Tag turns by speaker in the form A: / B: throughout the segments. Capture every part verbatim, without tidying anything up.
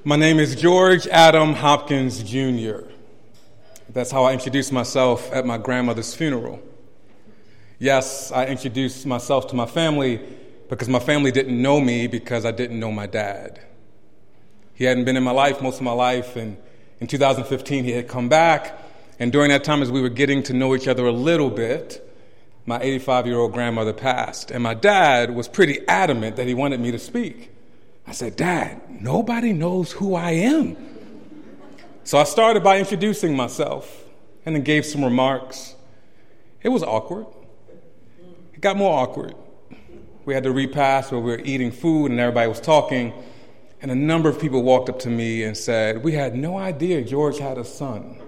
A: My name is George Adam Hopkins, Junior That's how I introduced myself at my grandmother's funeral. Yes, I introduced myself to my family because my family didn't know me because I didn't know my dad. He hadn't been in my life most of my life, and in two thousand fifteen he had come back, and during that time as we were getting to know each other a little bit, my eighty-five-year-old grandmother passed, and my dad was pretty adamant that he wanted me to speak. I said, "Dad, nobody knows who I am." So I started by introducing myself and then gave some remarks. It was awkward. It got more awkward. We had to repass where we were eating food and everybody was talking, and a number of people walked up to me and said, "We had no idea George had a son."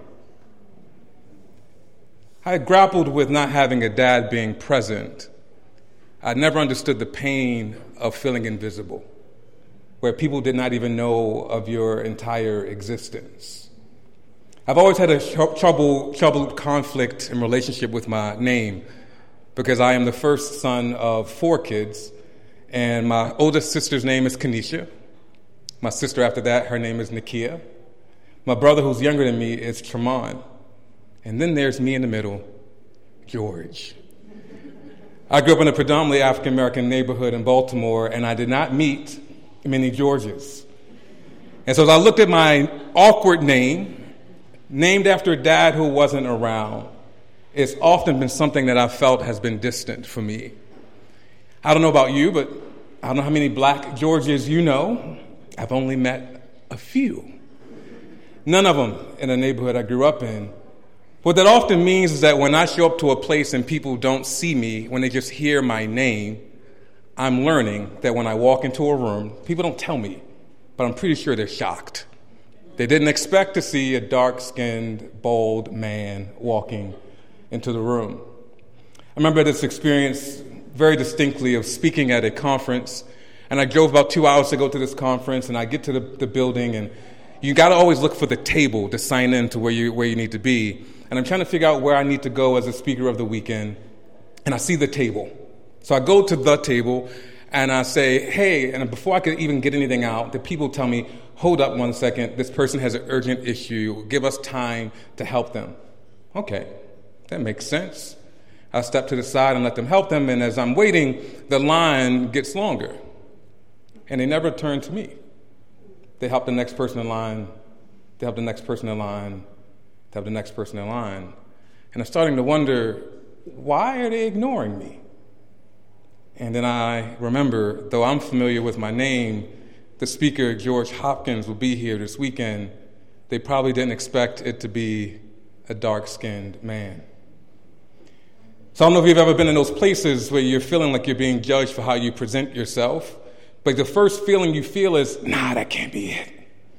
A: I had grappled with not having a dad being present. I never understood the pain of feeling invisible, where people did not even know of your entire existence. I've always had a tr- trouble, troubled conflict in relationship with my name because I am the first son of four kids, and my oldest sister's name is Kenesha. My sister after that, her name is Nakia. My brother, who's younger than me, is Tremont. And then there's me in the middle, George. I grew up in a predominantly African-American neighborhood in Baltimore, and I did not meet many Georges. And so as I looked at my awkward name, named after a dad who wasn't around, it's often been something that I've felt has been distant for me. I don't know about you, but I don't know how many black Georges you know. I've only met a few. None of them in the neighborhood I grew up in. What that often means is that when I show up to a place and people don't see me, when they just hear my name, I'm learning that when I walk into a room, people don't tell me, but I'm pretty sure they're shocked. They didn't expect to see a dark-skinned, bald man walking into the room. I remember this experience very distinctly of speaking at a conference, and I drove about two hours to go to this conference, and I get to the, the building, and you got to always look for the table to sign in to where you where you need to be. And I'm trying to figure out where I need to go as a speaker of the weekend, and I see the table. So I go to the table, and I say, "Hey," and before I could even get anything out, the people tell me, "Hold up one second, this person has an urgent issue. Give us time to help them." Okay, that makes sense. I step to the side and let them help them, and as I'm waiting, the line gets longer. And they never turn to me. They help the next person in line, they help the next person in line, they help the next person in line. And I'm starting to wonder, why are they ignoring me? And then I remember, though I'm familiar with my name, the speaker, George Hopkins, will be here this weekend. They probably didn't expect it to be a dark-skinned man. So I don't know if you've ever been in those places where you're feeling like you're being judged for how you present yourself, but the first feeling you feel is, nah, that can't be it.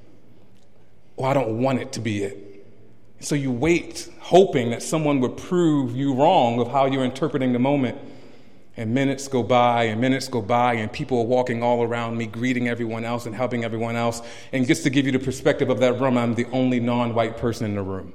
A: Or I don't want it to be it. So you wait, hoping that someone would prove you wrong of how you're interpreting the moment. And minutes go by, and minutes go by, and people are walking all around me, greeting everyone else and helping everyone else. And just to give you the perspective of that room, I'm the only non-white person in the room.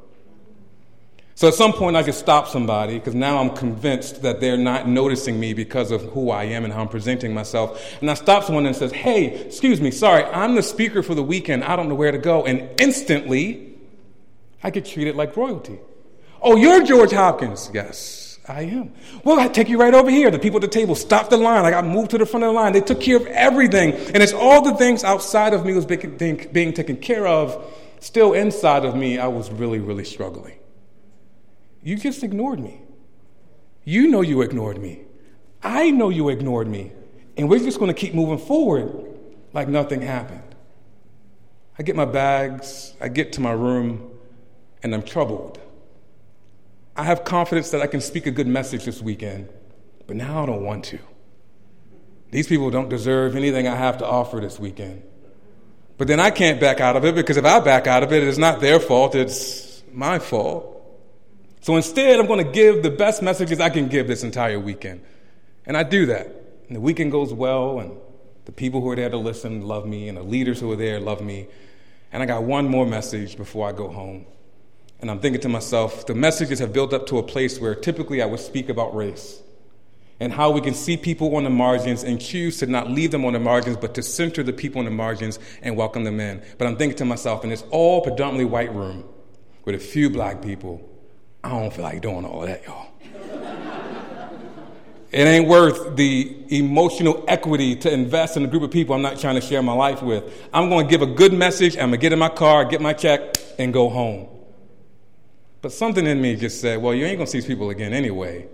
A: So at some point, I just stop somebody, because now I'm convinced that they're not noticing me because of who I am and how I'm presenting myself. And I stop someone and says, "Hey, excuse me, sorry, I'm the speaker for the weekend. I don't know where to go." And instantly, I get treated like royalty. "Oh, you're George Hopkins." "Yes, I am." "Well, I take you right over here." The people at the table stopped the line. I got moved to the front of the line. They took care of everything. And it's all the things outside of me was being, being taken care of. Still inside of me, I was really, really struggling. You just ignored me. You know you ignored me. I know you ignored me. And we're just going to keep moving forward like nothing happened. I get my bags, I get to my room, and I'm troubled. I have confidence that I can speak a good message this weekend, but now I don't want to. These people don't deserve anything I have to offer this weekend. But then I can't back out of it, because if I back out of it, it's not their fault, it's my fault. So instead, I'm going to give the best messages I can give this entire weekend. And I do that. And the weekend goes well, and the people who are there to listen love me, and the leaders who are there love me. And I got one more message before I go home. And I'm thinking to myself, the messages have built up to a place where typically I would speak about race. and how we can see people on the margins and choose to not leave them on the margins, but to center the people on the margins and welcome them in. But I'm thinking to myself, in this all predominantly white room with a few black people, I don't feel like doing all of that, y'all. It ain't worth the emotional equity to invest in a group of people I'm not trying to share my life with. I'm going to give a good message, I'm going to get in my car, get my check, and go home. But something in me just said, well, you ain't going to see these people again anyway.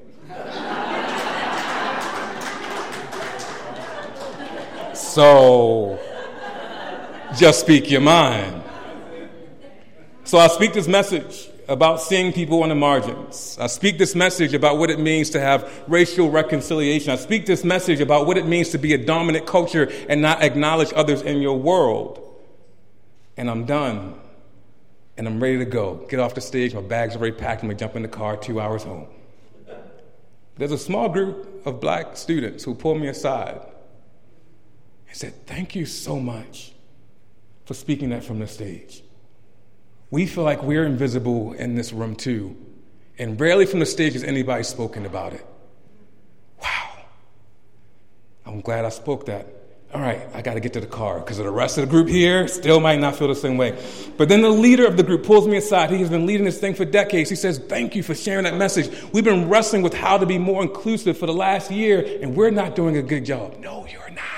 A: So, just speak your mind. So I speak this message about seeing people on the margins. I speak this message about what it means to have racial reconciliation. I speak this message about what it means to be a dominant culture and not acknowledge others in your world. And I'm done. And I'm ready to go. Get off the stage, my bag's already packed, I'm going to jump in the car, two hours home. There's a small group of black students who pulled me aside and said, thank you so much for speaking that from the stage. We feel like we're invisible in this room too, and rarely from the stage has anybody spoken about it. Wow. I'm glad I spoke that. All right, I got to get to the car because the rest of the group here still might not feel the same way. But then the leader of the group pulls me aside. He has been leading this thing for decades. He says, thank you for sharing that message. We've been wrestling with how to be more inclusive for the last year, and we're not doing a good job. No, you're not.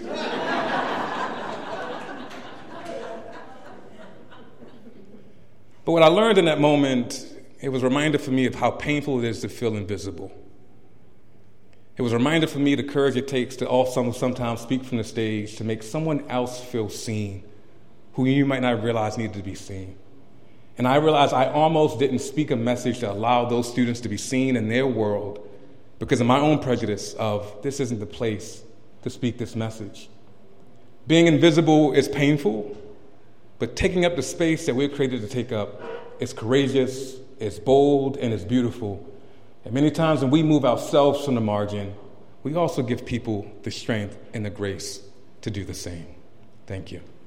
A: But what I learned in that moment, it was a reminder for me of how painful it is to feel invisible. It was a reminder for me the courage it takes to also sometimes speak from the stage to make someone else feel seen, who you might not realize needed to be seen. And I realized I almost didn't speak a message to allow those students to be seen in their world because of my own prejudice of this isn't the place to speak this message. Being invisible is painful, but taking up the space that we're created to take up is courageous, it's bold, and it's beautiful. And many times when we move ourselves from the margin, we also give people the strength and the grace to do the same. Thank you.